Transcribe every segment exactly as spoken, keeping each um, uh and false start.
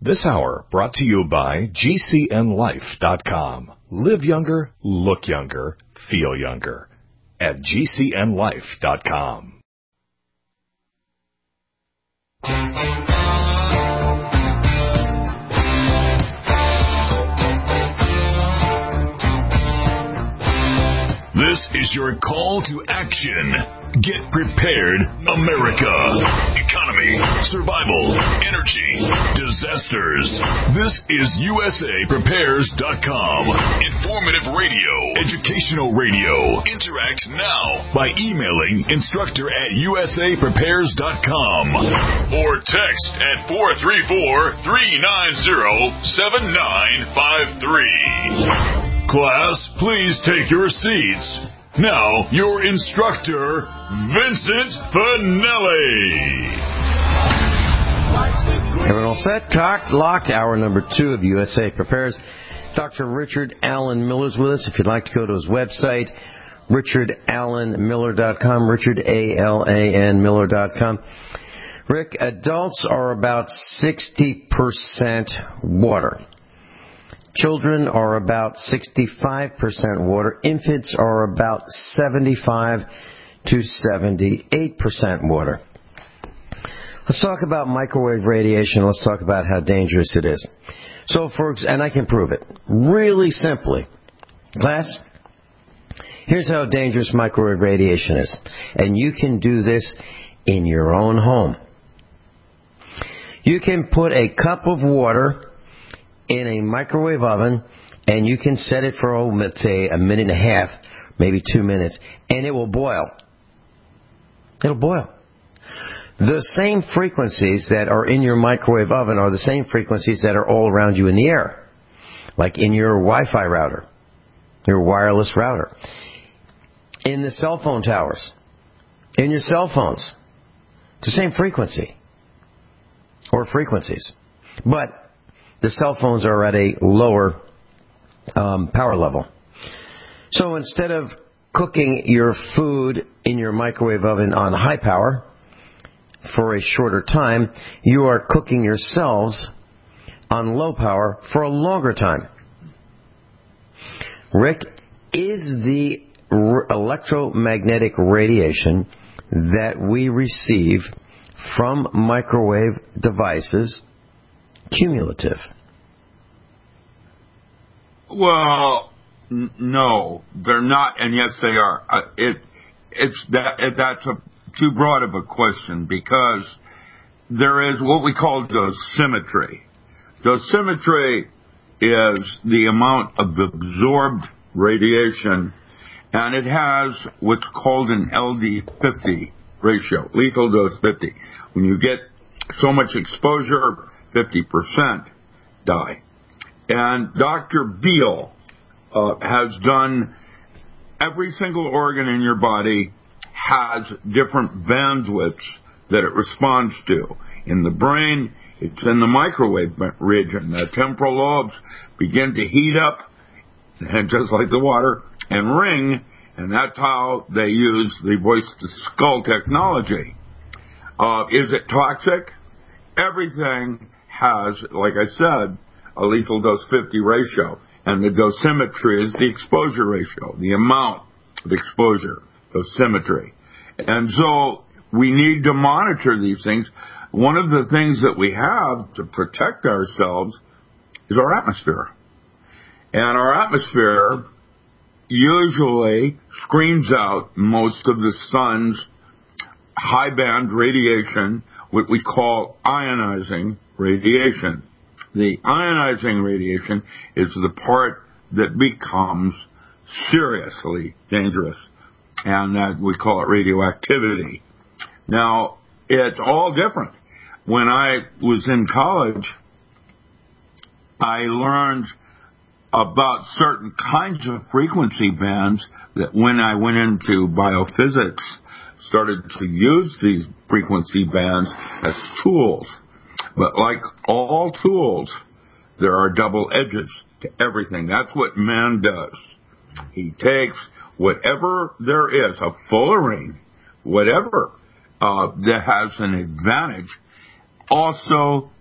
This hour brought to you by G C N life dot com. Live younger, look younger, feel younger at G C N life dot com. This is your call to action. Get prepared, America. Economy, survival, energy, disasters. This is U S A Prepares dot com. Informative radio, educational radio. Interact now by emailing instructor at U S A Prepares dot com or text at four three four, three nine zero, seven nine five three. Class, please take your seats. Now, your instructor, Vincent Finelli. Everyone all set? Cocked, locked. Hour number two of U S A Prepares. Doctor Richard Alan Miller's with us. If you'd like to go to his website, richard allen miller dot com, Richard, A L A N, Miller dot com. Rick, adults are about sixty percent water. Children are about sixty-five percent water. Infants are about seventy-five to seventy-eight percent water. Let's talk about microwave radiation. Let's talk about how dangerous it is. So, for and I can prove it really simply. Class, here's how dangerous microwave radiation is. And you can do this in your own home. You can put a cup of water in a microwave oven, and you can set it for, oh, let's say, a minute and a half, maybe two minutes, and it will boil. It'll boil. The same frequencies that are in your microwave oven are the same frequencies that are all around you in the air, like in your Wi-Fi router, your wireless router, in the cell phone towers, in your cell phones. It's the same frequency, or frequencies. But the cell phones are at a lower um, power level. So instead of cooking your food in your microwave oven on high power for a shorter time, you are cooking yourselves on low power for a longer time. Rick, is the r- electromagnetic radiation that we receive from microwave devices cumulative? Well, n- no, they're not, and yes, they are. Uh, it, it's that it, that's a, too broad of a question because there is what we call dosimetry. Dosimetry is the amount of absorbed radiation, and it has what's called an L D fifty ratio, lethal dose fifty. When you get so much exposure, fifty percent die. And Doctor Beal uh, has done, every single organ in your body has different bandwidths that it responds to. In the brain, it's in the microwave region. The temporal lobes begin to heat up, and just like the water, and ring, and that's how they use the voice-to-skull technology. Uh, is it toxic? Everything has, like I said, a lethal dose fifty ratio, and the dosimetry is the exposure ratio, the amount of exposure, dosimetry. And so we need to monitor these things. One of the things that we have to protect ourselves is our atmosphere. And our atmosphere usually screens out most of the sun's high band radiation, what we call ionizing radiation. The ionizing radiation is the part that becomes seriously dangerous, and that we call it radioactivity. Now, it's all different. When I was in college, I learned about certain kinds of frequency bands that when I went into biophysics, started to use these frequency bands as tools. But like all tools, there are double edges to everything. That's what man does. He takes whatever there is, a fullerene, whatever uh, that has an advantage, also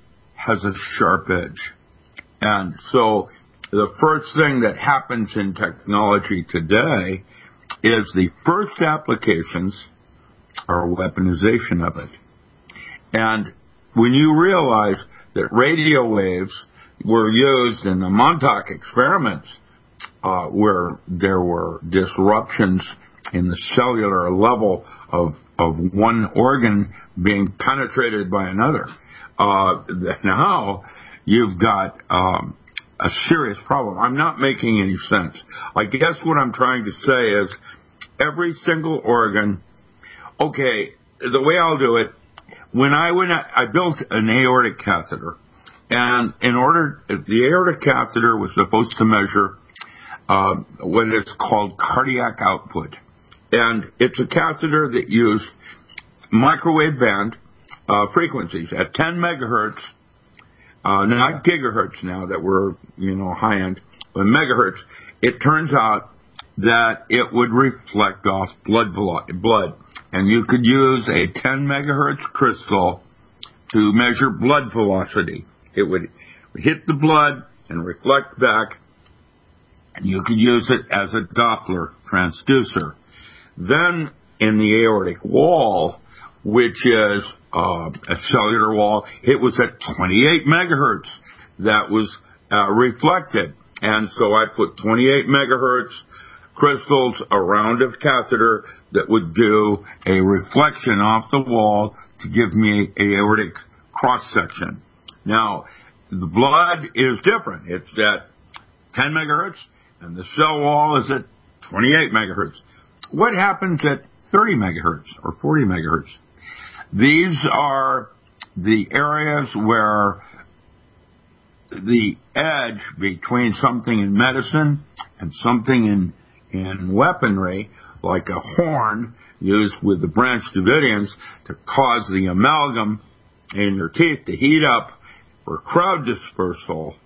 has a sharp edge. And so the first thing that happens in technology today is the first applications are weaponization of it. And when you realize that radio waves were used in the Montauk experiments, uh, where there were disruptions in the cellular level of, of one organ being penetrated by another, uh, now you've got um, a serious problem. I'm not making any sense. I guess what I'm trying to say is every single organ, okay, the way I'll do it, when I went, I built an aortic catheter, and in order, the aortic catheter was supposed to measure uh, what is called cardiac output. And it's a catheter that used microwave band uh, frequencies at ten megahertz, uh, not gigahertz now that we're, you know, high end, but megahertz. It turns out that it would reflect off blood velo- blood. And you could use a ten megahertz crystal to measure blood velocity. It would hit the blood and reflect back, and you could use it as a Doppler transducer. Then in the aortic wall, which is uh, a cellular wall, it was at twenty-eight megahertz that was uh, reflected. And so I put twenty-eight megahertz crystals around a catheter that would do a reflection off the wall to give me aortic cross-section. Now, the blood is different. It's at ten megahertz, and the cell wall is at twenty-eight megahertz. What happens at thirty megahertz or forty megahertz? These are the areas where the edge between something in medicine and something in in weaponry, like a horn used with the Branch Davidians to cause the amalgam in your teeth to heat up for crowd dispersal,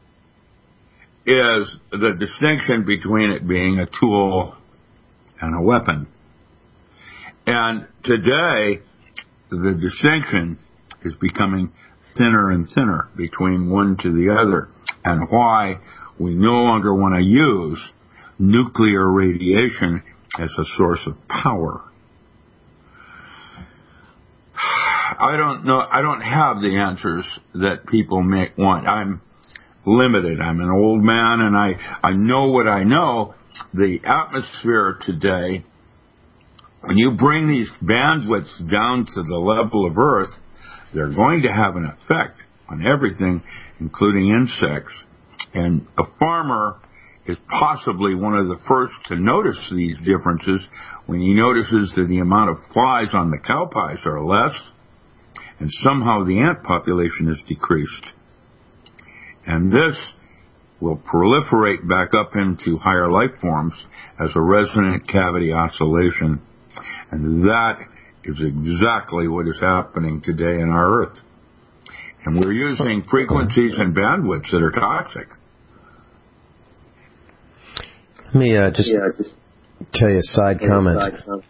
is the distinction between it being a tool and a weapon. And today, the distinction is becoming thinner and thinner between one to the other, and why we no longer want to use nuclear radiation as a source of power. I don't know. I don't have the answers that people may want. I'm limited. I'm an old man, and I, I know what I know. The atmosphere today, when you bring these bandwidths down to the level of Earth, they're going to have an effect on everything, including insects. And a farmer is possibly one of the first to notice these differences when he notices that the amount of flies on the cow pies are less, and somehow the ant population is decreased. And this will proliferate back up into higher life forms as a resonant cavity oscillation. And that is exactly what is happening today in our Earth. And we're using frequencies and bandwidths that are toxic. Let me uh, just, yeah, just tell you a side comment. Side comment.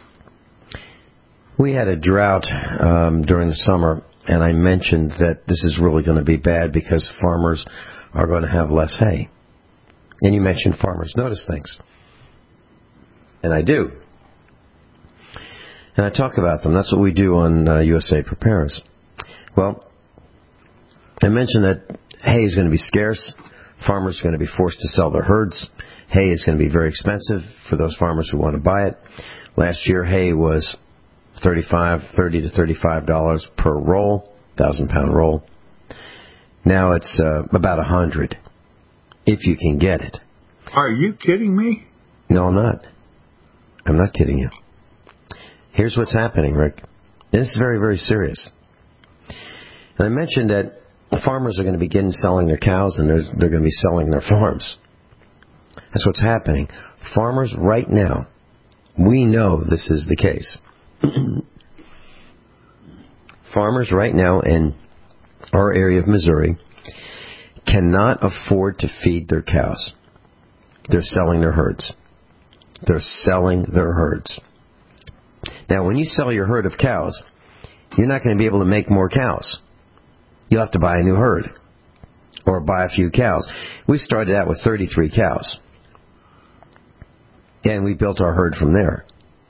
We had a drought um, during the summer, and I mentioned that this is really going to be bad because farmers are going to have less hay. And you mentioned farmers notice things. And I do. And I talk about them. That's what we do on uh, U S A Prepares. Well, I mentioned that hay is going to be scarce. Farmers are going to be forced to sell their herds. Hay is going to be very expensive for those farmers who want to buy it. Last year, hay was thirty-five, thirty to thirty-five dollars per roll, thousand pound roll. Now it's uh, about a hundred, if you can get it. Are you kidding me? No, I'm not. I'm not kidding you. Here's what's happening, Rick. This is very, very serious. And I mentioned that farmers are going to begin selling their cows, and they're, they're going to be selling their farms. That's what's happening. Farmers right now, we know this is the case. Farmers right now in our area of Missouri cannot afford to feed their cows. They're selling their herds. They're selling their herds. Now, when you sell your herd of cows, you're not going to be able to make more cows. you'll have to buy a new herd or buy a few cows. We started out with thirty-three cows, and we built our herd from there.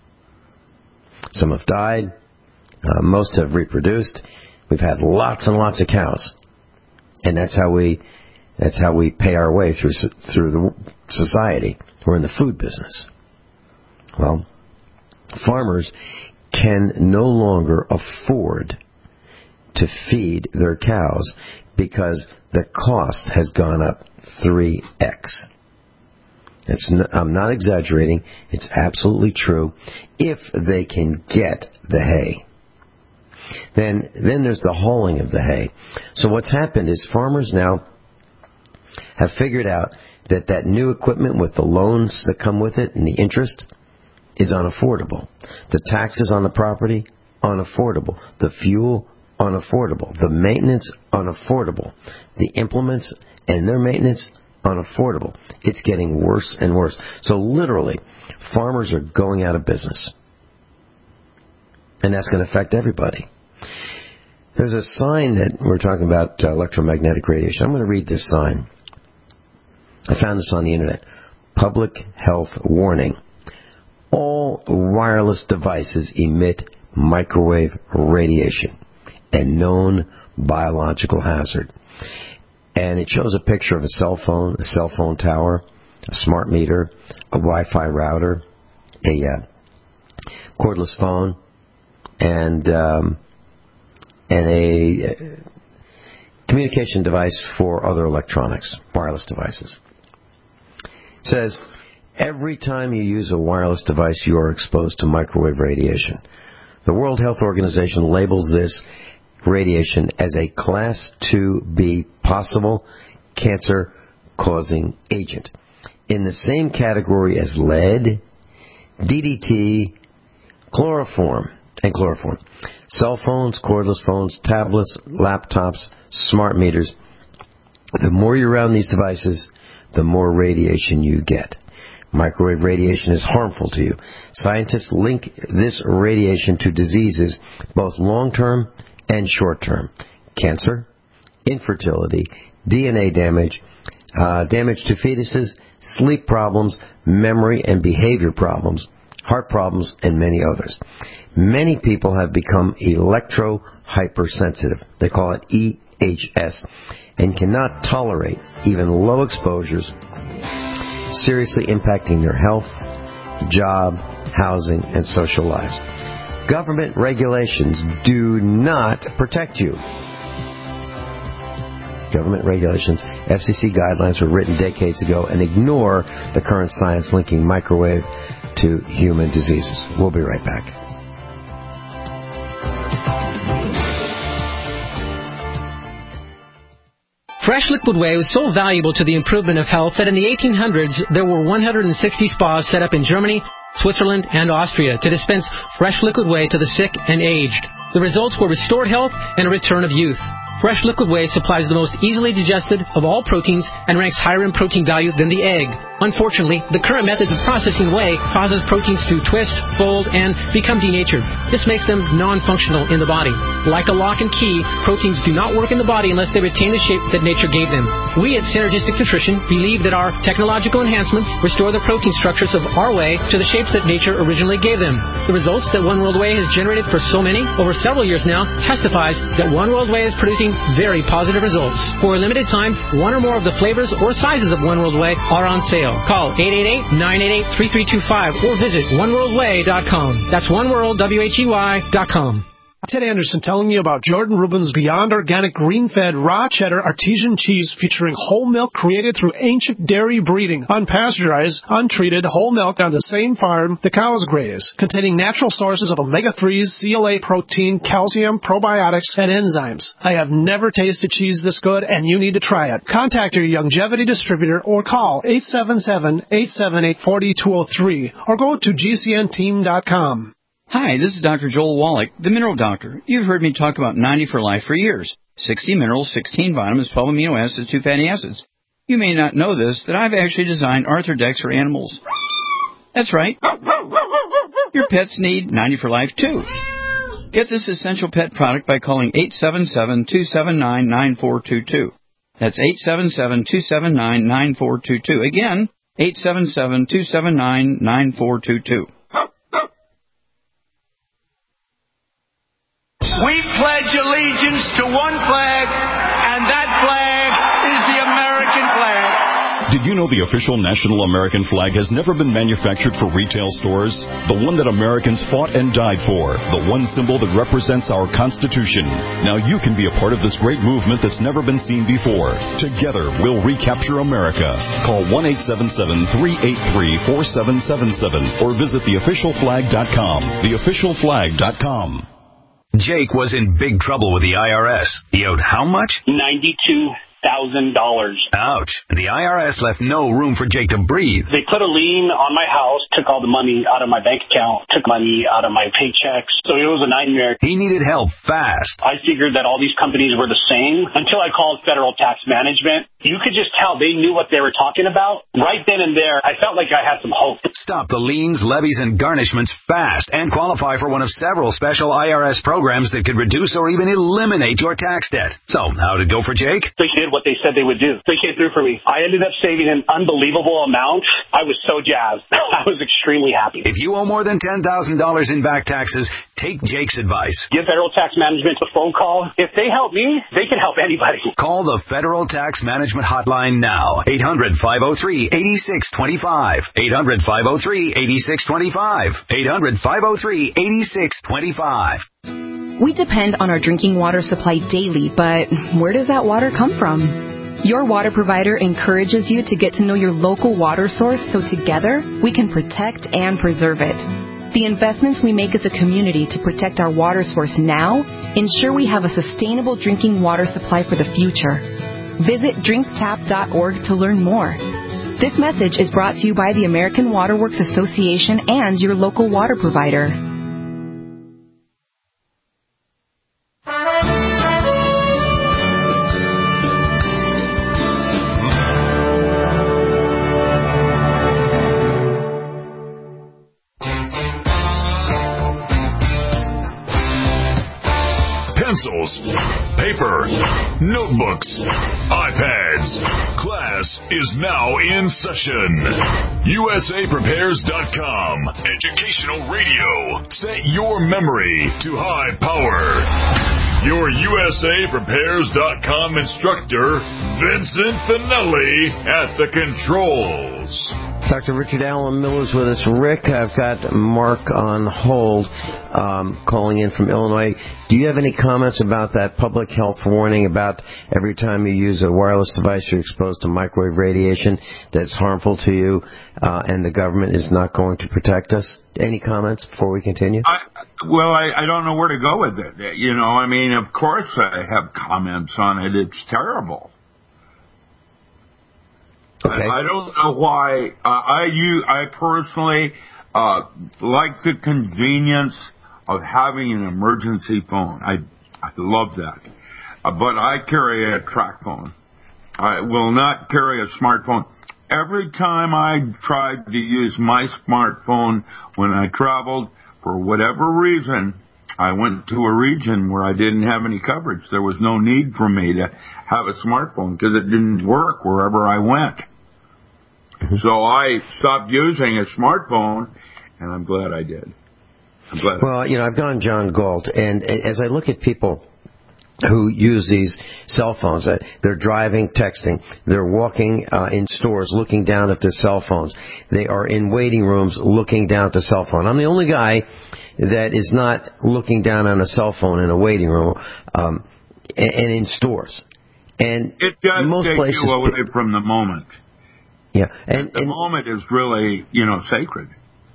Some have died. Uh, most have reproduced. We've had lots and lots of cows, and that's how we that's how we pay our way through through the society. We're in the food business. Well, farmers can no longer afford to feed their cows because the cost has gone up three x. It's n- I'm not exaggerating. It's absolutely true. If they can get the hay. Then, then there's the hauling of the hay. So what's happened is farmers now have figured out that that new equipment with the loans that come with it and the interest is unaffordable. The taxes on the property, unaffordable. The fuel, unaffordable. The maintenance, unaffordable. The implements and their maintenance, unaffordable. It's getting worse and worse. So literally, farmers are going out of business. And that's going to affect everybody. There's a sign that we're talking about uh, electromagnetic radiation. I'm going to read this sign. I found this on the internet. Public health warning. All wireless devices emit microwave radiation, a known biological hazard. And it shows a picture of a cell phone, a cell phone tower, a smart meter, a Wi-Fi router, a uh, cordless phone, and um, and a uh, communication device for other electronics, wireless devices. It says, every time you use a wireless device, you are exposed to microwave radiation. The World Health Organization labels this radiation as a Class two B possible cancer-causing agent, in the same category as lead, D D T, chloroform, and chloroform. Cell phones, cordless phones, tablets, laptops, smart meters. The more you're around these devices, the more radiation you get. Microwave radiation is harmful to you. Scientists link this radiation to diseases, both long-term and short-term. Cancer, infertility, D N A damage, uh, damage to fetuses, sleep problems, memory and behavior problems, heart problems, and many others. Many people have become electro-hypersensitive. They call it E H S, and cannot tolerate even low exposures, seriously impacting their health, job, housing, and social lives. Government regulations do not protect you. Government regulations, F C C guidelines were written decades ago and ignore the current science linking microwave to human diseases. We'll be right back. Fresh liquid whey was so valuable to the improvement of health that in the eighteen hundreds there were one hundred sixty spas set up in Germany, Switzerland, and Austria to dispense fresh liquid whey to the sick and aged. The results were restored health and a return of youth. Fresh liquid whey supplies the most easily digested of all proteins and ranks higher in protein value than the egg. Unfortunately, the current methods of processing whey causes proteins to twist, fold, and become denatured. This makes them non-functional in the body. Like a lock and key, proteins do not work in the body unless they retain the shape that nature gave them. We at Synergistic Nutrition believe that our technological enhancements restore the protein structures of our whey to the shapes that nature originally gave them. The results that One World Whey has generated for so many, over several years now, testifies that One World Whey is producing very positive results. For a limited time, one or more of the flavors or sizes of One World Whey are on sale. Call eight eight eight, nine eight eight, three three two five or visit one world whey dot com. That's one world, W H E Y, dot com. Ted Anderson telling you about Jordan Rubin's Beyond Organic Green-Fed Raw Cheddar Artesian Cheese featuring whole milk created through ancient dairy breeding, unpasteurized, untreated whole milk on the same farm the cows graze, containing natural sources of omega threes, C L A protein, calcium, probiotics, and enzymes. I have never tasted cheese this good, and you need to try it. Contact your Longevity distributor or call eight seven seven, eight seven eight, four two zero three or go to G C N team dot com. Hi, this is Doctor Joel Wallach, the Mineral Doctor. You've heard me talk about ninety for Life for years. sixty minerals, sixteen vitamins, twelve amino acids, two fatty acids. You may not know this, that I've actually designed Arthrodex for animals. That's right. Your pets need ninety for Life, too. Get this essential pet product by calling eight seven seven, two seven nine, nine four two two. That's eight seven seven, two seven nine, nine four two two. Again, eight seven seven, two seven nine, nine four two two. We pledge allegiance to one flag, and that flag is the American flag. Did you know the official national American flag has never been manufactured for retail stores? The one that Americans fought and died for. The one symbol that represents our Constitution. Now you can be a part of this great movement that's never been seen before. Together, we'll recapture America. Call one eight seven seven, three eight three, four seven seven seven or visit the official flag dot com. the official flag dot com. Jake was in big trouble with the I R S. He owed how much? ninety-two thousand dollars. Ouch. The I R S left no room for Jake to breathe. They put a lien on my house, took all the money out of my bank account, took money out of my paychecks. So it was a nightmare. He needed help fast. I figured that all these companies were the same until I called Federal Tax Management. You could just tell they knew what they were talking about. Right then and there, I felt like I had some hope. Stop the liens, levies, and garnishments fast and qualify for one of several special I R S programs that could reduce or even eliminate your tax debt. So, how'd it go for Jake? They did what they said they would do. They came through for me. I ended up saving an unbelievable amount. I was so jazzed. I was extremely happy. If you owe more than ten thousand dollars in back taxes, take Jake's advice. Give Federal Tax Management a phone call. If they help me, they can help anybody. Call the Federal Tax Management Hotline now. eight hundred, five oh three, eight six two five. eight hundred, five oh three, eight six two five. eight hundred, five oh three, eight six two five. We depend on our drinking water supply daily, but where does that water come from? Your water provider encourages you to get to know your local water source so together we can protect and preserve it. The investments we make as a community to protect our water source now ensure we have a sustainable drinking water supply for the future. Visit drink tap dot org to learn more. This message is brought to you by the American Water Works Association and your local water provider. Pencils, paper, notebooks, iPads. Class is now in session. U S A Prepares dot com. Educational radio. Set your memory to high power. Your U S A Prepares dot com instructor, Vincent Finelli, at the controls. Doctor Richard Allen Miller's with us. Rick, I've got Mark on hold, um, calling in from Illinois. Do you have any comments about that public health warning about every time you use a wireless device you're exposed to microwave radiation that's harmful to you, uh, and the government is not going to protect us? Any comments before we continue? I, well, I, I don't know where to go with it. You know, I mean, of course I have comments on it. It's terrible. Okay. I, I don't know why. Uh, I you I personally uh, like the convenience of having an emergency phone. I I love that, uh, but I carry a track phone. I will not carry a smartphone. Every time I tried to use my smartphone when I traveled, for whatever reason, I went to a region where I didn't have any coverage. There was no need for me to have a smartphone because it didn't work wherever I went. So I stopped using a smartphone, and I'm glad I did. I'm glad. Well, you know, I've gone John Galt, and as I look at people who use these cell phones, they're driving, texting, they're walking uh, in stores, looking down at their cell phones. They are in waiting rooms, looking down at the cell phone. I'm the only guy that is not looking down on a cell phone in a waiting room, um, and, and in stores. And it does most take places, you away from the moment. Yeah, and the and, moment is really, you know, sacred.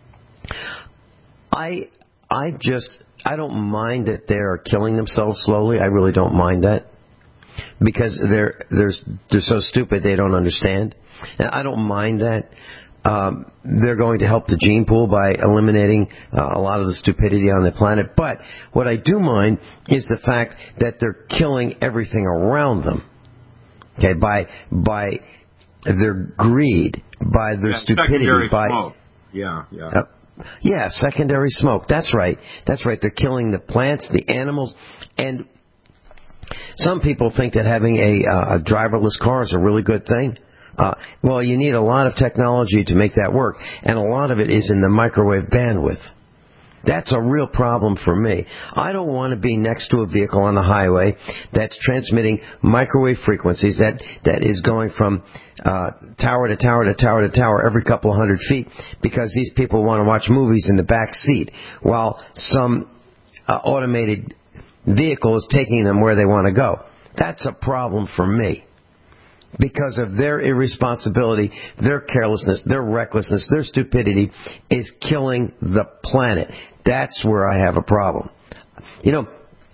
I I just I don't mind that they're killing themselves slowly. I really don't mind that because they're they're they're so stupid they don't understand. And I don't mind that. Um, they're going to help the gene pool by eliminating uh, a lot of the stupidity on the planet. But what I do mind is the fact that they're killing everything around them. Okay, by by. Their greed, by their yeah, stupidity, by smoke. yeah, yeah. Uh, Yeah, secondary smoke. That's right. That's right. They're killing the plants, the animals, and some people think that having a, uh, a driverless car is a really good thing. Uh, well, you need a lot of technology to make that work, and a lot of it is in the microwave bandwidth. That's a real problem for me. I don't want to be next to a vehicle on the highway that's transmitting microwave frequencies that, that is going from uh, tower to tower to tower to tower every couple of hundred feet because these people want to watch movies in the back seat while some uh, automated vehicle is taking them where they want to go. That's a problem for me. Because of their irresponsibility, their carelessness, their recklessness, their stupidity is killing the planet. That's where I have a problem. You know,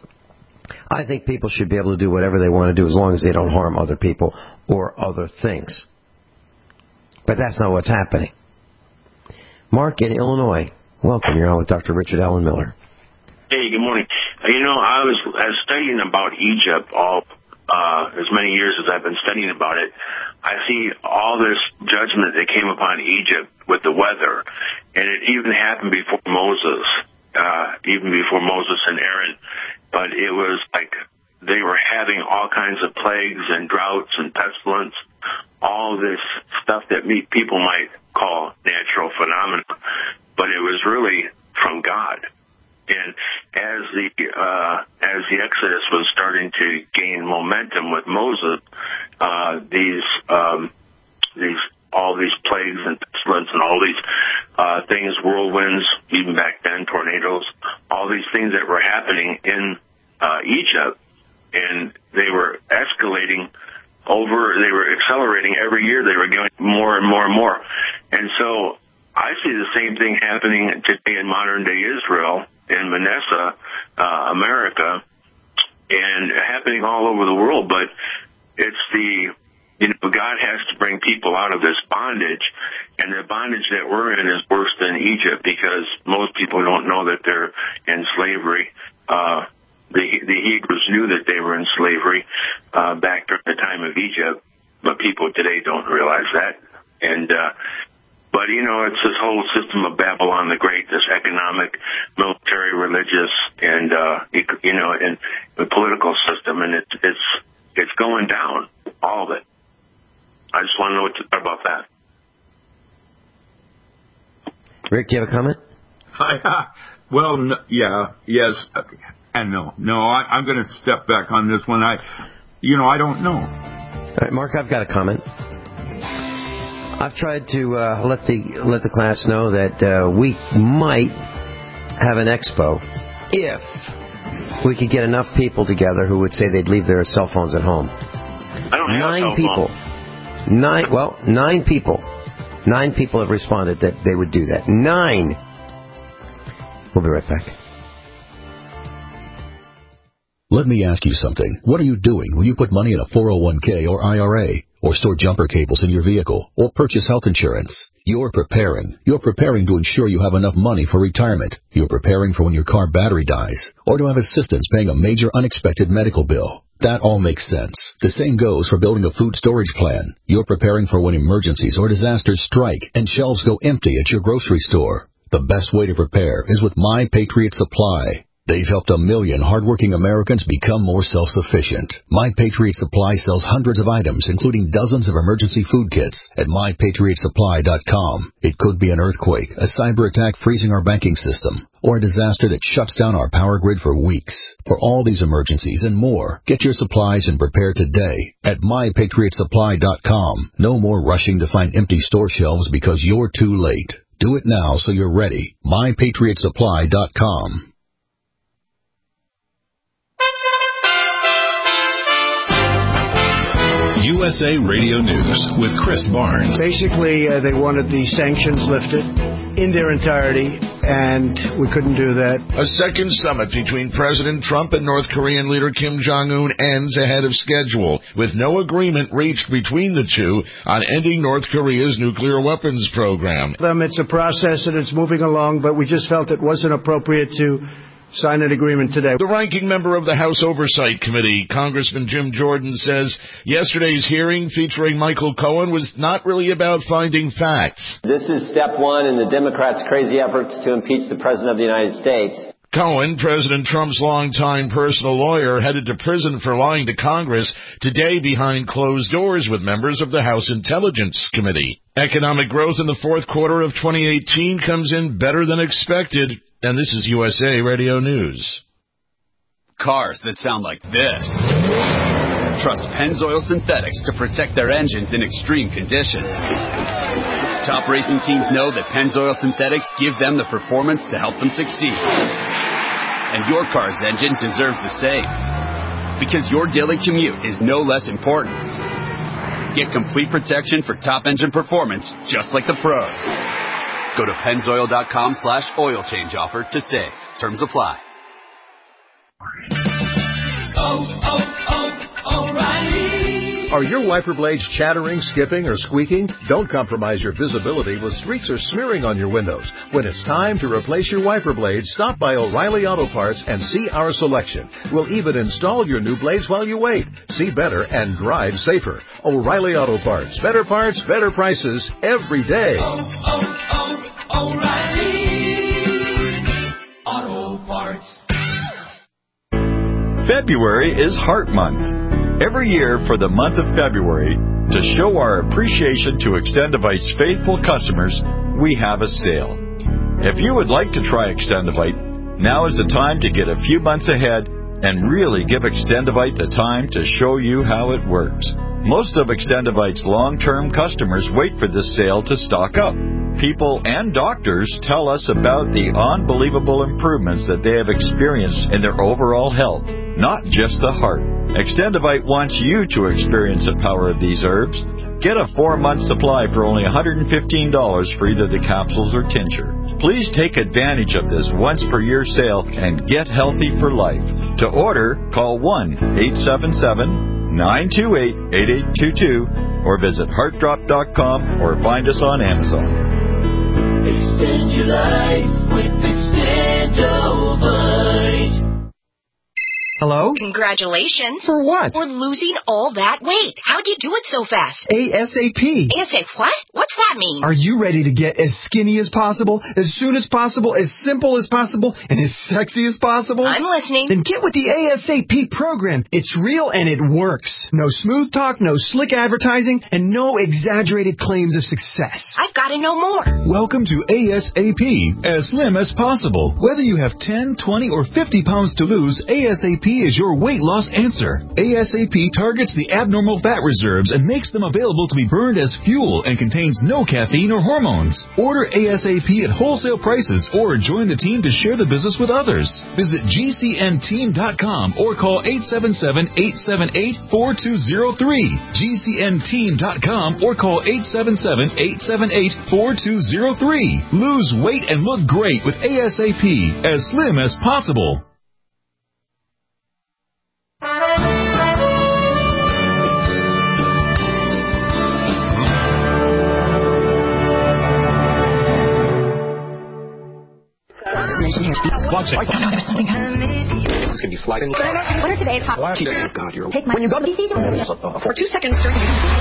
I think people should be able to do whatever they want to do as long as they don't harm other people or other things. But that's not what's happening. Mark in Illinois, welcome. You're on with Doctor Richard Allen Miller. Hey, good morning. Uh, you know, I was, I was studying about Egypt all Uh, as many years as I've been studying about it. I see all this judgment that came upon Egypt with the weather, and it even happened before Moses, uh, even before Moses and Aaron. But it was like they were having all kinds of plagues and droughts and pestilence, all this stuff that me, people might call natural phenomena, but it was really from God. And as the uh, as the Exodus was starting to gain momentum with Moses, uh, these um, these all these plagues and pestilence and all these uh, things, whirlwinds, even back then, tornadoes, all these things that were happening in uh, Egypt, and they were escalating over. They were accelerating every year. They were going more and more and more, and so I see the same thing happening today in modern day Israel, in Manasseh, uh, America, and happening all over the world. But it's the, you know, God has to bring people out of this bondage, and the bondage that we're in is worse than Egypt because most people don't know that they're in slavery. Uh, the, the Hebrews knew that they were in slavery uh, back during the time of Egypt, but people today don't realize that. And uh But, you know, it's this whole system of Babylon the Great, this economic, military, religious, and, uh, you know, and the political system, and it's, it's, it's going down, all of it. I just want to know what to thought about that. Rick, do you have a comment? Well, no, yeah, yes, and no. No, I, I'm going to step back on this one. I, you know, I don't know. All right, Mark, I've got a comment. I've tried to uh, let the let the class know that uh, we might have an expo if we could get enough people together who would say they'd leave their cell phones at home. I don't have nine a cell people. phone. Nine. Well, nine people. Nine people have responded that they would do that. Nine. We'll be right back. Let me ask you something. What are you doing when you put money in a four oh one k or I R A, or store jumper cables in your vehicle, or purchase health insurance? You're preparing. You're preparing to ensure you have enough money for retirement. You're preparing for when your car battery dies, or to have assistance paying a major unexpected medical bill. That all makes sense. The same goes for building a food storage plan. You're preparing for when emergencies or disasters strike and shelves go empty at your grocery store. The best way to prepare is with My Patriot Supply. They've helped a million hardworking Americans become more self-sufficient. My Patriot Supply sells hundreds of items, including dozens of emergency food kits, at my patriot supply dot com. It could be an earthquake, a cyber attack freezing our banking system, or a disaster that shuts down our power grid for weeks. For all these emergencies and more, get your supplies and prepare today at my patriot supply dot com. No more rushing to find empty store shelves because you're too late. Do it now so you're ready. my patriot supply dot com. U S A Radio News with Chris Barnes. Basically, uh, they wanted the sanctions lifted in their entirety, and we couldn't do that. A second summit between President Trump and North Korean leader Kim Jong-un ends ahead of schedule, with no agreement reached between the two on ending North Korea's nuclear weapons program. Um, it's a process, and it's moving along, but we just felt it wasn't appropriate to sign an agreement today. The ranking member of the House Oversight Committee, Congressman Jim Jordan, says yesterday's hearing featuring Michael Cohen was not really about finding facts. This is step one in the Democrats' crazy efforts to impeach the President of the United States. Cohen, President Trump's longtime personal lawyer, headed to prison for lying to Congress today behind closed doors with members of the House Intelligence Committee. Economic growth in the fourth quarter of twenty eighteen comes in better than expected, and this is U S A Radio News. Cars that sound like this. Trust Pennzoil Synthetics to protect their engines in extreme conditions. Top racing teams know that Pennzoil Synthetics give them the performance to help them succeed. And your car's engine deserves the same. Because your daily commute is no less important. Get complete protection for top engine performance, just like the pros. Go to Pennzoil.com slash oil change offer to save. Terms apply. Oh, oh, oh, O'Reilly. Are your wiper blades chattering, skipping, or squeaking? Don't compromise your visibility with streaks or smearing on your windows. When it's time to replace your wiper blades, stop by O'Reilly Auto Parts and see our selection. We'll even install your new blades while you wait. See better and drive safer. O'Reilly Auto Parts. Better parts, better prices every day. Oh, oh, oh, O'Reilly Auto Parts. February is Heart Month. Every year for the month of February, to show our appreciation to Extendivite's faithful customers, we have a sale. If you would like to try Extendivite, now is the time to get a few months ahead and really give Extendivite the time to show you how it works. Most of Extendivite's long-term customers wait for this sale to stock up. People and doctors tell us about the unbelievable improvements that they have experienced in their overall health, not just the heart. Extendivite wants you to experience the power of these herbs. Get a four-month supply for only one hundred fifteen dollars for either the capsules or tincture. Please take advantage of this once-per-year sale and get healthy for life. To order, call one eight seven seven, nine two eight, eight eight two two or visit heart drop dot com or find us on Amazon. Extend your life with Extendivite. Hello? Congratulations. For what? For losing all that weight. How'd you do it so fast? ASAP. ASAP what? What's that mean? Are you ready to get as skinny as possible, as soon as possible, as simple as possible, and as sexy as possible? I'm listening. Then get with the ASAP program. It's real and it works. No smooth talk, no slick advertising, and no exaggerated claims of success. I've got to know more. Welcome to ASAP, as slim as possible. Whether you have ten, twenty, or fifty pounds to lose, ASAP is your weight loss answer. ASAP targets the abnormal fat reserves and makes them available to be burned as fuel and contains no caffeine or hormones. Order ASAP at wholesale prices or join the team to share the business with others. Visit G C N team dot com or call eight seven seven, eight seven eight, four two zero three. G C N team dot com or call eight seven seven, eight seven eight, four two zero three. Lose weight and look great with ASAP, as slim as possible. One second. Oh, no, there's something happening. It's going to be sliding. What are today's hot Why you oh, God, you're... Take my... When you go to the for two seconds during...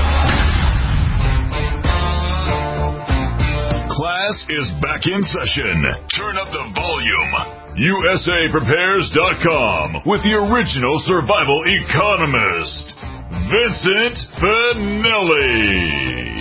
Class is back in session. Turn up the volume. U S A Prepares dot com with the original survival economist, Vincent Finelli.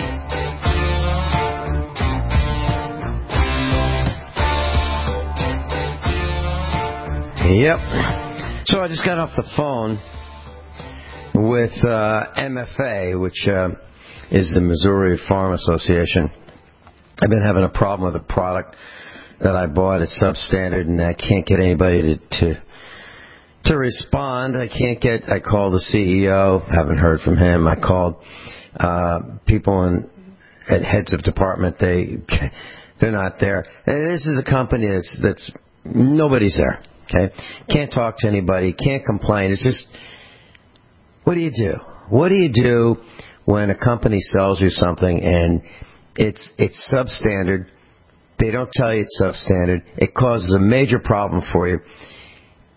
Yep. So I just got off the phone with uh, M F A, which uh, is the Missouri Farm Association. I've been having a problem with a product that I bought. It's substandard, and I can't get anybody to to, to respond. I can't get. I called the C E O. Haven't heard from him. I called uh, people in, at heads of department. They they're not there. And this is a company that's that's nobody's there. Okay, can't talk to anybody, can't complain. It's just, what do you do? What do you do when a company sells you something and it's it's substandard? They don't tell you it's substandard. It causes a major problem for you.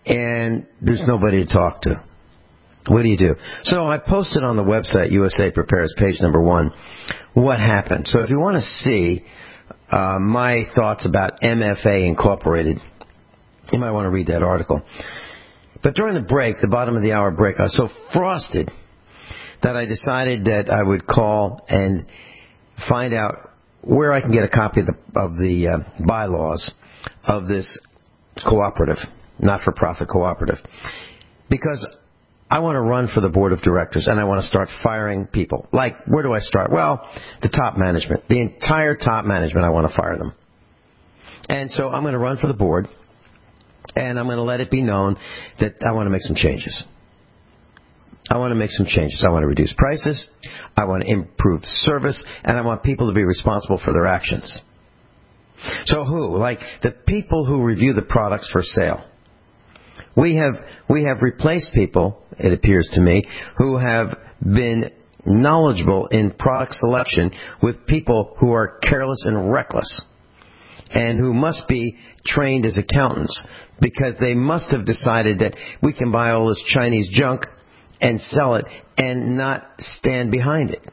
and there's nobody to talk to. What do you do? So I posted on the website, U S A Prepares, page number one, what happened. So if you want to see uh, my thoughts about M F A Incorporated, you might want to read that article. But during the break, the bottom of the hour break, I was so frosted that I decided that I would call and find out where I can get a copy of the, of the uh, bylaws of this cooperative, not-for-profit cooperative. Because I want to run for the board of directors, and I want to start firing people. Like, where do I start? Well, the top management. The entire top management, I want to fire them. And so I'm going to run for the board, and I'm going to let it be known that I want to make some changes. I want to make some changes. I want to reduce prices, I want to improve service, and I want people to be responsible for their actions. So who? Like the people who review the products for sale. We have we have replaced people, it appears to me, who have been knowledgeable in product selection with people who are careless and reckless, and who must be trained as accountants, because they must have decided that we can buy all this Chinese junk and sell it and not stand behind it.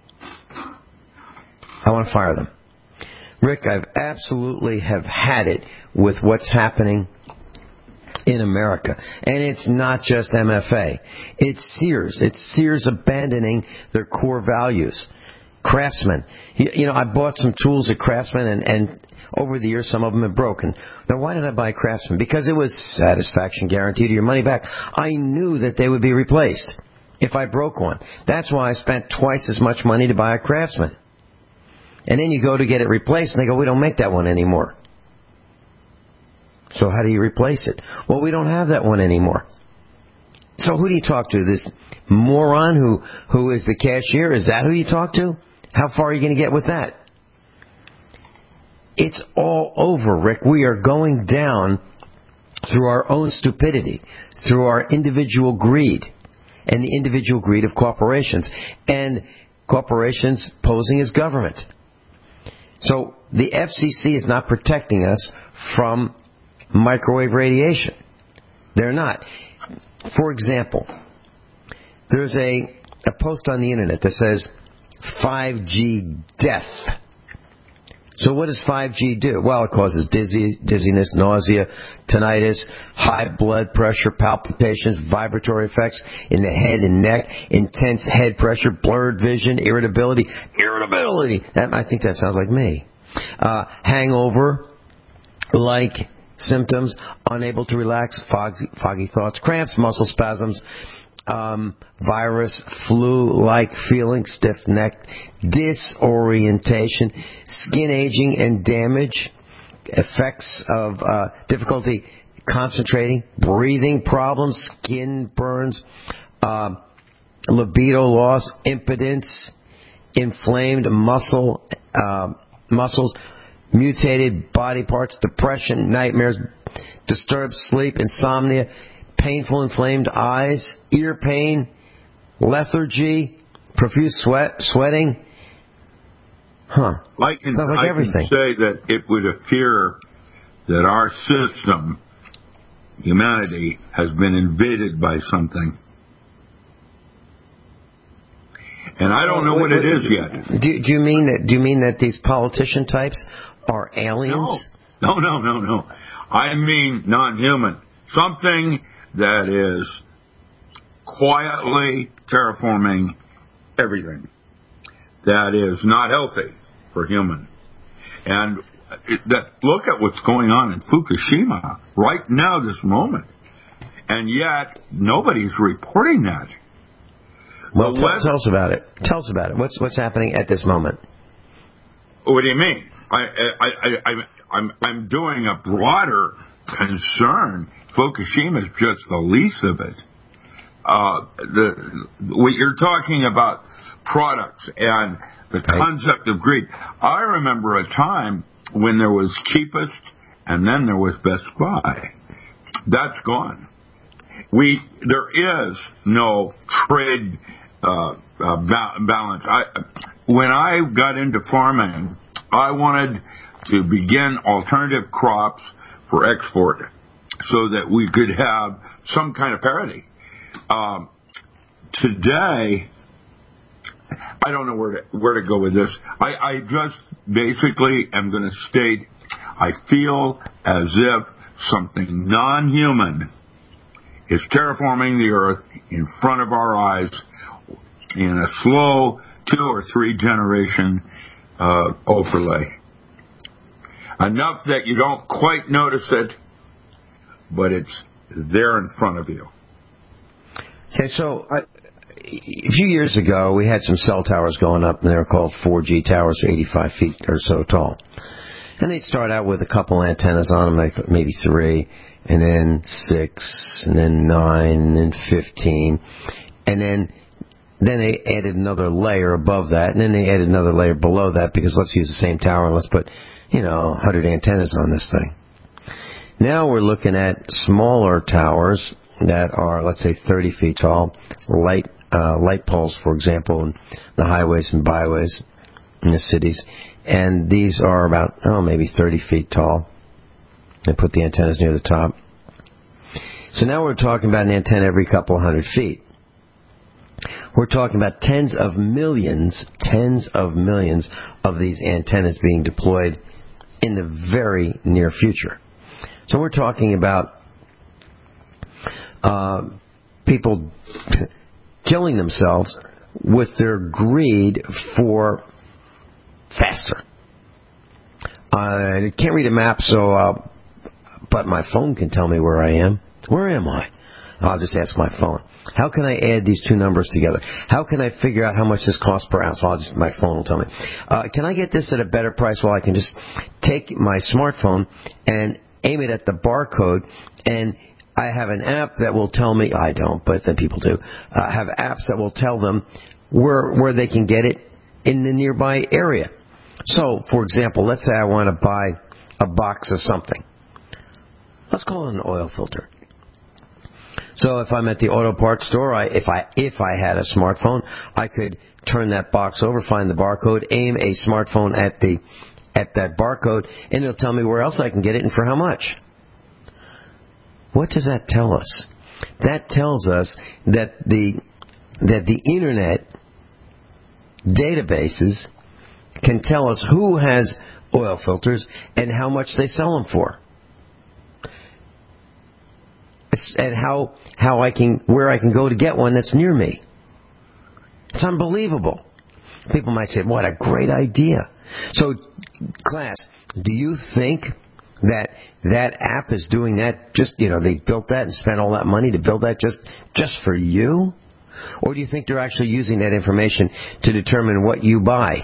I want to fire them. Rick, I've absolutely have had it with what's happening in America. And it's not just M F A. It's Sears. It's Sears abandoning their core values. Craftsman. You, you know, I bought some tools at Craftsman, and, and over the years, some of them have broken. Now, why did I buy Craftsman? Because it was satisfaction guaranteed, your money back. I knew that they would be replaced if I broke one. That's why I spent twice as much money to buy a Craftsman. And then you go to get it replaced, and they go, we don't make that one anymore. So how do you replace it? Well, we don't have that one anymore. So who do you talk to? This moron who, who is the cashier? Is that who you talk to? How far are you going to get with that? It's all over, Rick. We are going down through our own stupidity, through our individual greed, and the individual greed of corporations, and corporations posing as government. So the F C C is not protecting us from microwave radiation. They're not. For example, there's a, a post on the internet that says five G death. So what does five G do? Well, it causes dizzy, dizziness, nausea, tinnitus, high blood pressure, palpitations, vibratory effects in the head and neck, intense head pressure, blurred vision, irritability. Irritability! That, I think that sounds like me. Uh, hangover-like symptoms, unable to relax, foggy, foggy thoughts, cramps, muscle spasms, um, virus, flu-like feeling, stiff neck, disorientation, skin aging and damage, effects of uh, difficulty concentrating, breathing problems, skin burns, uh, libido loss, impotence, inflamed muscle uh, muscles, mutated body parts, depression, nightmares, disturbed sleep, insomnia, painful inflamed eyes, ear pain, lethargy, profuse sweat, sweating. Huh. I can, Sounds like I everything. can say that it would appear that our system, humanity, has been invaded by something. And I don't know what it is yet. Do, do you mean that? Do you mean that these politician types are aliens? No, no, no, no, no. I mean non-human. Something that is quietly terraforming everything. That is not healthy for human. And it, that look at what's going on in Fukushima right now, this moment, and yet nobody's reporting that. Well, tell, tell us about it. Tell us about it. What's what's happening at this moment? What do you mean? I, I, I, I, I'm, I'm doing a broader concern. Fukushima is just the least of it. Uh, the what you're talking about, products and the concept of greed. I remember a time when there was cheapest, and then there was Best Buy. That's gone. We there is no trade uh, uh, ba- balance. I, when I got into farming, I wanted to begin alternative crops for export. so that we could have some kind of parity. Um, today, I don't know where to where to go with this. I, I just basically am going to state I feel as if something non-human is terraforming the earth in front of our eyes in a slow two or three generation uh, overlay. Enough that you don't quite notice it, but it's there in front of you. Okay, so I, a few years ago, we had some cell towers going up, and they were called four G towers, eighty-five feet or so tall. And they'd start out with a couple antennas on them, like maybe three, and then six, and then nine, and then fifteen. And then then they added another layer above that, and then they added another layer below that, because let's use the same tower and let's put, you know, one hundred antennas on this thing. Now we're looking at smaller towers that are, let's say, thirty feet tall, light uh, light poles, for example, in the highways and byways in the cities. And these are about, oh, maybe thirty feet tall. They put the antennas near the top. So now we're talking about an antenna every couple hundred feet. We're talking about tens of millions, tens of millions of these antennas being deployed in the very near future. So we're talking about uh, people killing themselves with their greed for faster. I can't read a map, so uh, but my phone can tell me where I am. Where am I? I'll just ask my phone. How can I add these two numbers together? How can I figure out how much this costs per ounce? Well, I'll just, my phone will tell me. Uh, can I get this at a better price? Well, I can just take my smartphone and aim it at the barcode, and I have an app that will tell me, I don't, but then people do, uh, have apps that will tell them where where they can get it in the nearby area. So, for example, let's say I want to buy a box of something. Let's call it an oil filter. So if I'm at the auto parts store, I, if I if I had a smartphone, I could turn that box over, find the barcode, aim a smartphone at the at that barcode, and it'll tell me where else I can get it and for how much. What does that tell us? That tells us that the that the internet databases can tell us who has oil filters and how much they sell them for. And how how I can where I can go to get one that's near me. It's unbelievable. People might say, "What a great idea!" So, class, do you think that that app is doing that? Just you know, they built that and spent all that money to build that just just for you, or do you think they're actually using that information to determine what you buy?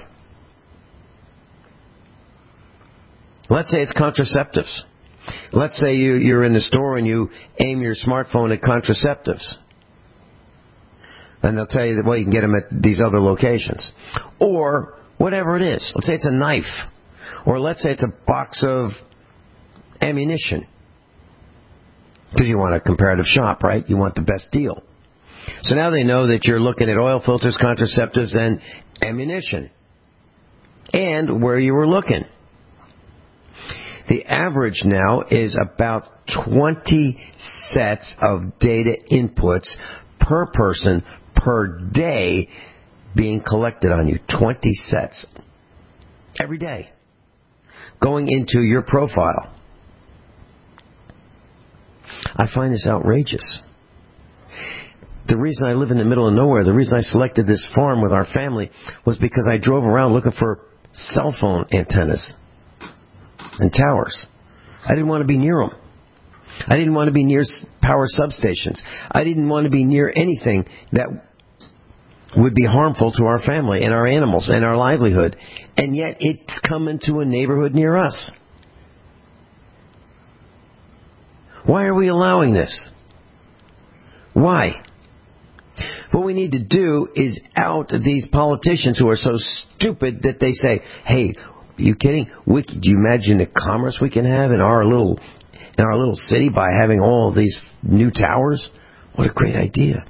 Let's say it's contraceptives. Let's say you, you're in the store and you aim your smartphone at contraceptives. And they'll tell you that, well, you can get them at these other locations. Or whatever it is. Let's say it's a knife. Or let's say it's a box of ammunition. Because you want a comparative shop, right? You want the best deal. So now they know that you're looking at oil filters, contraceptives, and ammunition. And where you were looking. The average now is about twenty sets of data inputs per person per day being collected on you. twenty sets. Every day. Going into your profile. I find this outrageous. The reason I live in the middle of nowhere, the reason I selected this farm with our family was because I drove around looking for cell phone antennas and towers. I didn't want to be near them. I didn't want to be near power substations. I didn't want to be near anything that would be harmful to our family and our animals and our livelihood. And yet it's coming to a neighborhood near us. Why are we allowing this? Why? What we need to do is out these politicians who are so stupid that they say, hey, are you kidding? We, do you imagine the commerce we can have in our little in our little city by having all of these new towers? What a great idea.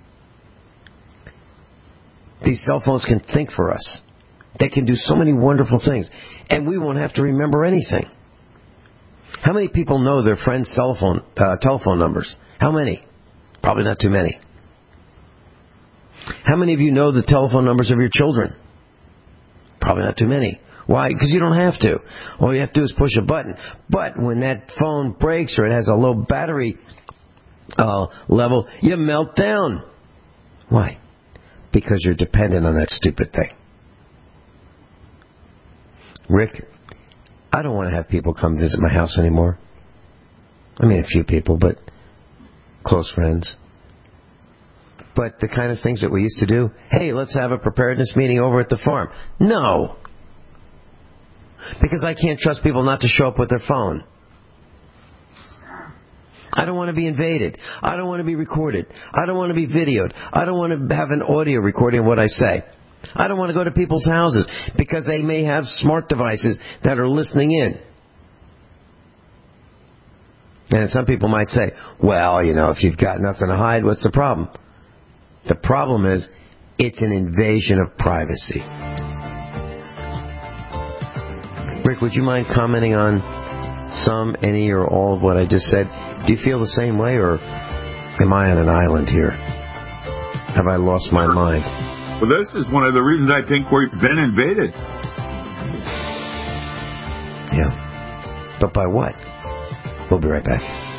These cell phones can think for us. They can do so many wonderful things. And we won't have to remember anything. How many people know their friends' cell phone, uh, telephone numbers? How many? Probably not too many. How many of you know the telephone numbers of your children? Probably not too many. Why? Because you don't have to. All you have to do is push a button. But when that phone breaks or it has a low battery uh, level, you melt down. Why? Because you're dependent on that stupid thing. Rick, I don't want to have people come visit my house anymore. I mean, a few people, but close friends. But the kind of things that we used to do, hey, let's have a preparedness meeting over at the farm. No. Because I can't trust people not to show up with their phone. I don't want to be invaded. I don't want to be recorded. I don't want to be videoed. I don't want to have an audio recording of what I say. I don't want to go to people's houses because they may have smart devices that are listening in. And some people might say, well, you know, if you've got nothing to hide, what's the problem? The problem is, it's an invasion of privacy. Rick, would you mind commenting on some, any, or all of what I just said? Do you feel the same way, or am I on an island here? Have I lost my mind? Well, this is one of the reasons I think we've been invaded. Yeah. But by what? We'll be right back.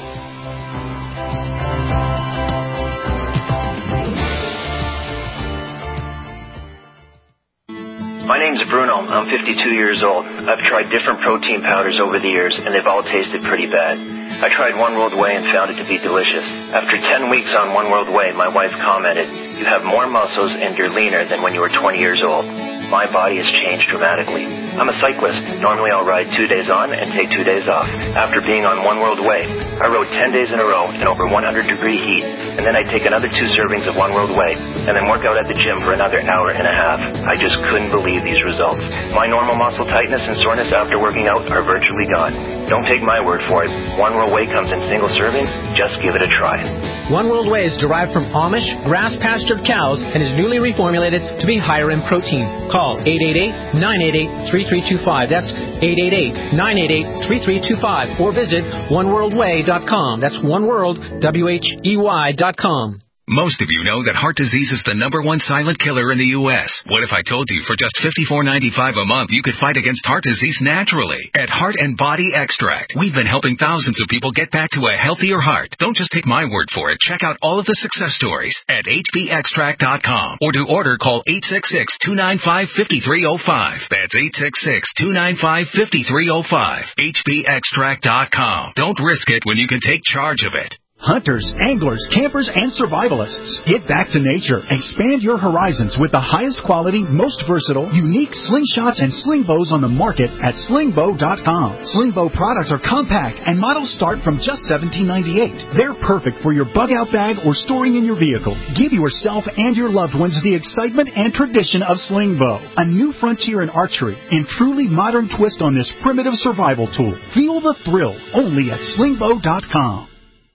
My name's Bruno. I'm fifty-two years old. I've tried different protein powders over the years, and they've all tasted pretty bad. I tried One World Whey and found it to be delicious. After ten weeks on One World Whey, my wife commented, "You have more muscles and you're leaner than when you were twenty years old." My body has changed dramatically. I'm a cyclist. Normally I'll ride two days on and take two days off. After being on One World Whey, I rode ten days in a row in over one hundred degree heat, and then I'd take another two servings of One World Whey, and then work out at the gym for another hour and a half. I just couldn't believe these results. My normal muscle tightness and soreness after working out are virtually gone. Don't take my word for it. One World Whey comes in single servings. Just give it a try. One World Whey is derived from Amish, grass-pastured cows and is newly reformulated to be higher in protein. Call eight eight eight, nine eight eight, three three two five. That's eight eight eight, nine eight eight, three three two five. Or visit one world way dot com. That's one world, W H E Y dot com. Most of you know that heart disease is the number one silent killer in the U S What if I told you for just fifty-four ninety-five a month you could fight against heart disease naturally? At Heart and Body Extract, we've been helping thousands of people get back to a healthier heart. Don't just take my word for it. Check out all of the success stories at H B extract dot com. Or to order, call eight six six, two nine five, five three zero five. That's eight six six, two nine five, five three zero five. H B extract dot com. Don't risk it when you can take charge of it. Hunters, anglers, campers, and survivalists. Get back to nature. Expand your horizons with the highest quality, most versatile, unique slingshots and sling bows on the market at sling bow dot com. Sling bow products are compact and models start from just seventeen ninety-eight. They're perfect for your bug out bag or storing in your vehicle. Give yourself and your loved ones the excitement and tradition of sling bow. A new frontier in archery and truly modern twist on this primitive survival tool. Feel the thrill only at sling bow dot com.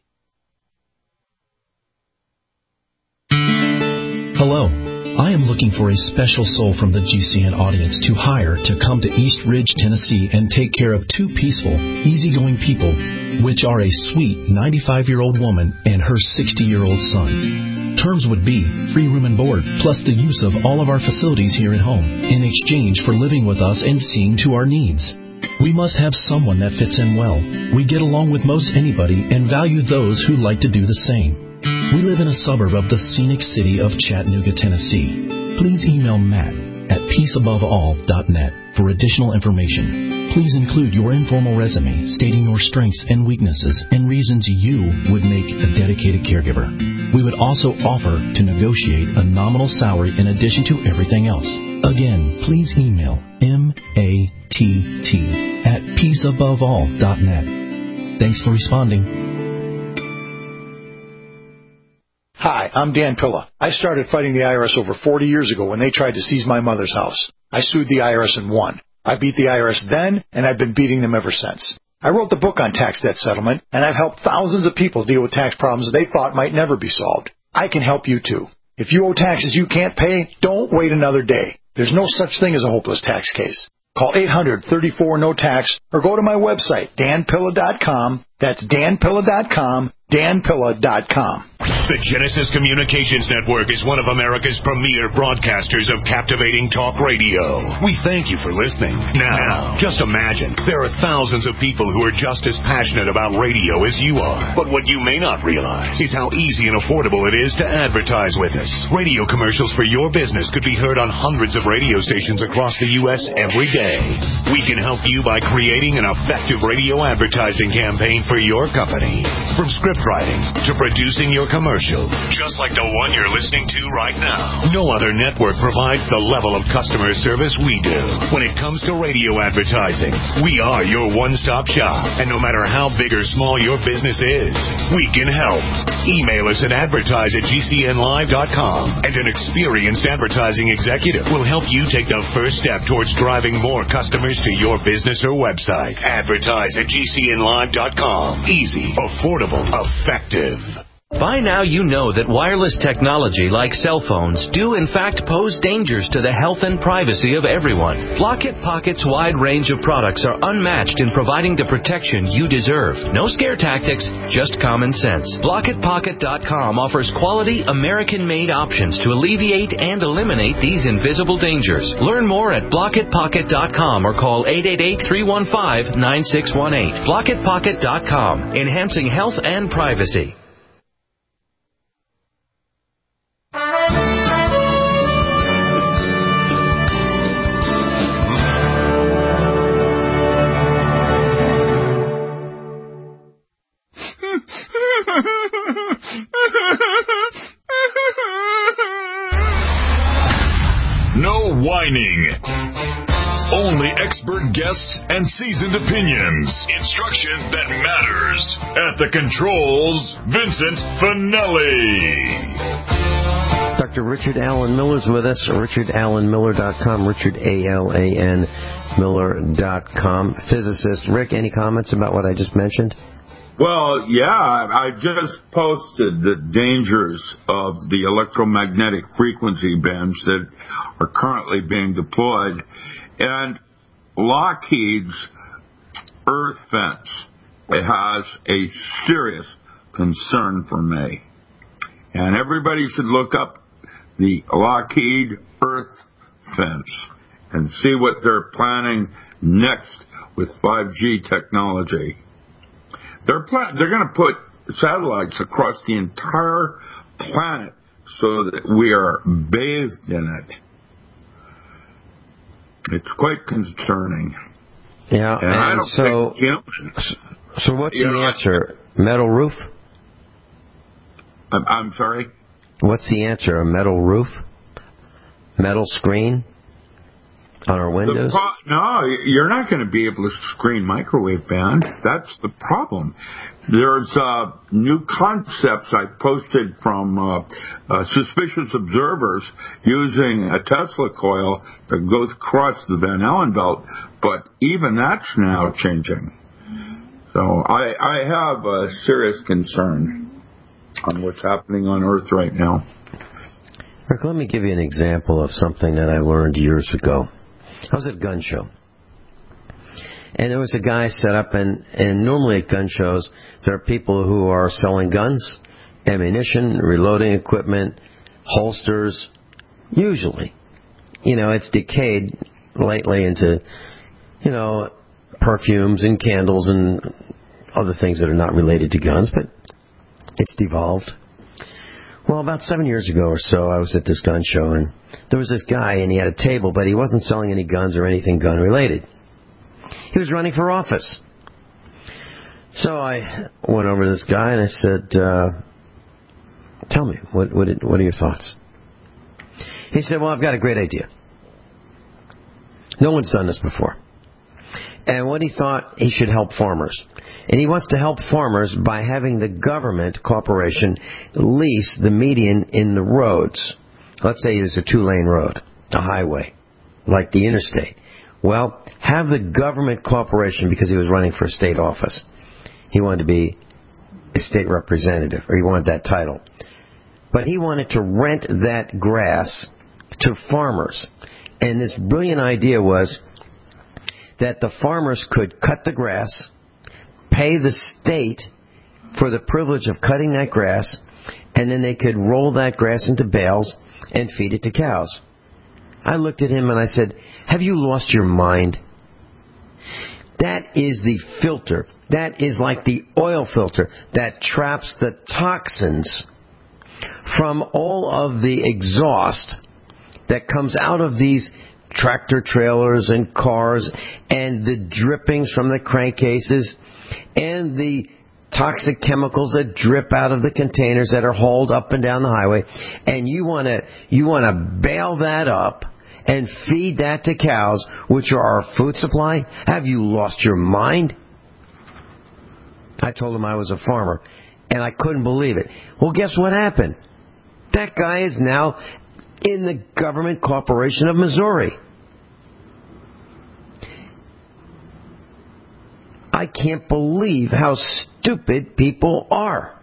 Hello. I am looking for a special soul from the G C N audience to hire to come to East Ridge, Tennessee and take care of two peaceful, easygoing people, which are a sweet ninety-five-year-old woman and her sixty-year-old son. Terms would be free room and board, plus the use of all of our facilities here at home, in exchange for living with us and seeing to our needs. We must have someone that fits in well. We get along with most anybody and value those who like to do the same. We live in a suburb of the scenic city of Chattanooga, Tennessee. Please email Matt at peace above all dot net for additional information. Please include your informal resume stating your strengths and weaknesses and reasons you would make a dedicated caregiver. We would also offer to negotiate a nominal salary in addition to everything else. Again, please email M A T T at peace above all dot net. Thanks for responding. Hi, I'm Dan Pilla. I started fighting the I R S over forty years ago when they tried to seize my mother's house. I sued the I R S and won. I beat the I R S then, and I've been beating them ever since. I wrote the book on tax debt settlement, and I've helped thousands of people deal with tax problems they thought might never be solved. I can help you too. If you owe taxes you can't pay, don't wait another day. There's no such thing as a hopeless tax case. Call eight hundred, thirty-four, no tax or go to my website, dan pilla dot com. That's dan pilla dot com, dan pilla dot com. The Genesis Communications Network is one of America's premier broadcasters of captivating talk radio. We thank you for listening. Now, just imagine, there are thousands of people who are just as passionate about radio as you are. But what you may not realize is how easy and affordable it is to advertise with us. Radio commercials for your business could be heard on hundreds of radio stations across the U S every day. We can help you by creating an effective radio advertising campaign for your company. From script writing to producing your commercial, just like the one you're listening to right now. No other network provides the level of customer service we do. When it comes to radio advertising, we are your one-stop shop. And no matter how big or small your business is, we can help. Email us at advertise at g c n live dot com, and an experienced advertising executive will help you take the first step towards driving more customers to your business or website. Advertise at g c n live dot com. Easy, affordable, effective. By now you know that wireless technology like cell phones do in fact pose dangers to the health and privacy of everyone. Block-It Pocket's wide range of products are unmatched in providing the protection you deserve. No scare tactics, just common sense. block it pocket dot com offers quality American-made options to alleviate and eliminate these invisible dangers. Learn more at block it pocket dot com or call eight eight eight, three one five, nine six one eight. block it pocket dot com, enhancing health and privacy. No whining. Only expert guests and seasoned opinions. Instruction that matters. At the controls, Vincent Finelli. Doctor Richard Alan Miller's with us. richard allen miller dot com. Richard, A L A N, Miller dot com. Physicist. Rick, any comments about what I just mentioned? Well, yeah, I just posted the dangers of the electromagnetic frequency bands that are currently being deployed. And Lockheed's Earth Fence, it has a serious concern for me. And everybody should look up the Lockheed Earth Fence and see what they're planning next with five G technology. They're plan- they're going to put satellites across the entire planet so that we are bathed in it. It's quite concerning. Yeah, and, and I don't so, think humans, so what's the know, answer? Metal roof? I'm, I'm sorry? What's the answer? A metal roof? Metal screen on our windows? Pro- no, you're not going to be able to screen microwave band. That's the problem. There's uh, new concepts I posted from uh, uh, suspicious observers using a Tesla coil that goes across the Van Allen belt, but even that's now changing. So I, I have a serious concern on what's happening on Earth right now. Rick, let me give you an example of something that I learned years ago. I was at a gun show, and there was a guy set up, and, and normally at gun shows, there are people who are selling guns, ammunition, reloading equipment, holsters, usually. You know, it's decayed lately into, you know, perfumes and candles and other things that are not related to guns, but it's devolved. Well, about seven years ago or so, I was at this gun show, and there was this guy, and he had a table, but he wasn't selling any guns or anything gun-related. He was running for office. So I went over to this guy, and I said, uh, tell me, what, what, what are your thoughts? He said, well, I've got a great idea. No one's done this before. And what he thought, he should help farmers. And he wants to help farmers by having the government corporation lease the median in the roads. Let's say it's a two-lane road, a highway, like the interstate. Well, have the government corporation, because he was running for a state office. He wanted to be a state representative, or he wanted that title. But he wanted to rent that grass to farmers. And this brilliant idea was, that the farmers could cut the grass, pay the state for the privilege of cutting that grass, and then they could roll that grass into bales and feed it to cows. I looked at him and I said, have you lost your mind? That is the filter. That is like the oil filter that traps the toxins from all of the exhaust that comes out of these tractor trailers and cars, and the drippings from the crankcases, and the toxic chemicals that drip out of the containers that are hauled up and down the highway. And you want to you want to bail that up and feed that to cows, which are our food supply? Have you lost your mind? I told him I was a farmer, and I couldn't believe it. Well, guess what happened? That guy is now in the government corporation of Missouri. I can't believe how stupid people are.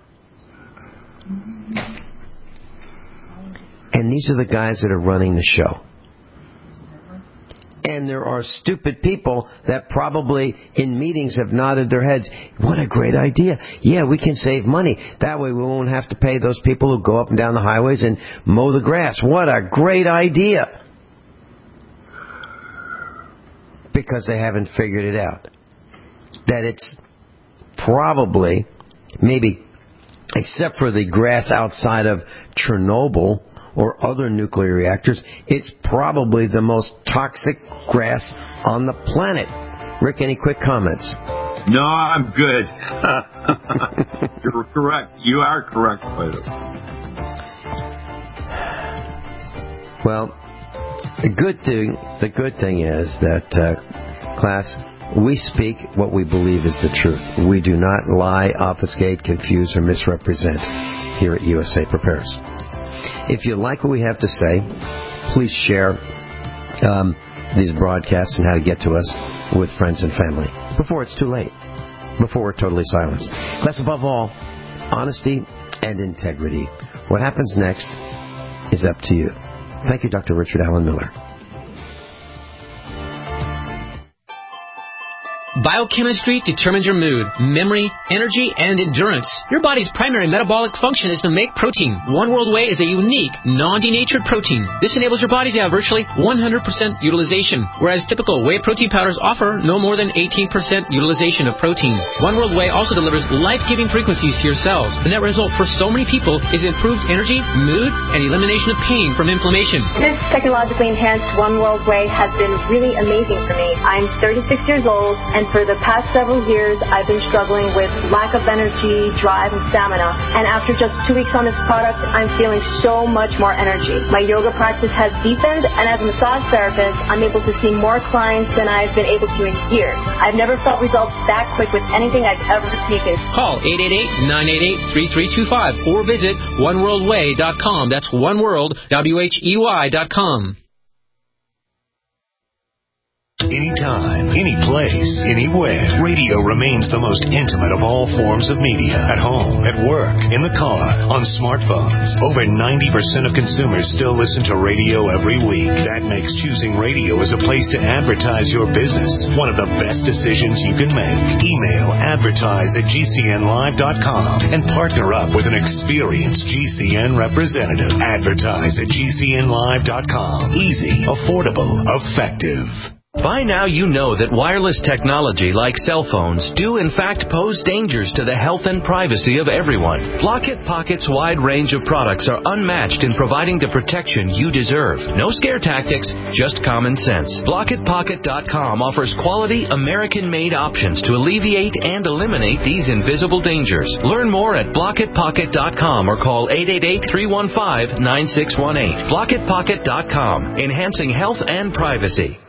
And these are the guys that are running the show. And there are stupid people that probably in meetings have nodded their heads. What a great idea. Yeah, we can save money. That way we won't have to pay those people who go up and down the highways and mow the grass. What a great idea. Because they haven't figured it out. That it's probably, maybe, except for the grass outside of Chernobyl or other nuclear reactors, it's probably the most toxic grass on the planet. Rick, any quick comments? No, I'm good. You're correct. You are correct, Plato. Well, the good thing, the good thing is that, uh, class, we speak what we believe is the truth. We do not lie, obfuscate, confuse, or misrepresent here at U S A Prepares. If you like what we have to say, please share um, these broadcasts and how to get to us with friends and family before it's too late, before we're totally silenced. Class, above all, honesty and integrity. What happens next is up to you. Thank you, Doctor Richard Allen Miller. Biochemistry determines your mood, memory, energy, and endurance. Your body's primary metabolic function is to make protein. One World Whey is a unique, non-denatured protein. This enables your body to have virtually one hundred percent utilization, whereas typical whey protein powders offer no more than eighteen percent utilization of protein. One World Whey also delivers life-giving frequencies to your cells. The net result for so many people is improved energy, mood, and elimination of pain from inflammation. This technologically enhanced One World Whey has been really amazing for me. I'm thirty-six years old, and for the past several years, I've been struggling with lack of energy, drive, and stamina. And after just two weeks on this product, I'm feeling so much more energy. My yoga practice has deepened, and as a massage therapist, I'm able to see more clients than I've been able to in years. I've never felt results that quick with anything I've ever taken. Call eight eight eight, nine eight eight, three three two five or visit one world way dot com. That's oneworld, W H E Y dot com. Anytime, any place, anywhere. Radio remains the most intimate of all forms of media. At home, at work, in the car, on smartphones. Over ninety percent of consumers still listen to radio every week. That makes choosing radio as a place to advertise your business one of the best decisions you can make. Email advertise at G C N live dot com and partner up with an experienced G C N representative. Advertise at G C N live dot com. Easy, affordable, effective. By now you know that wireless technology like cell phones do in fact pose dangers to the health and privacy of everyone. Block-It Pocket's wide range of products are unmatched in providing the protection you deserve. No scare tactics, just common sense. Block It Pocket dot com offers quality American-made options to alleviate and eliminate these invisible dangers. Learn more at Block It Pocket dot com or call eight eight eight, three one five, nine six one eight. Block It Pocket dot com, enhancing health and privacy.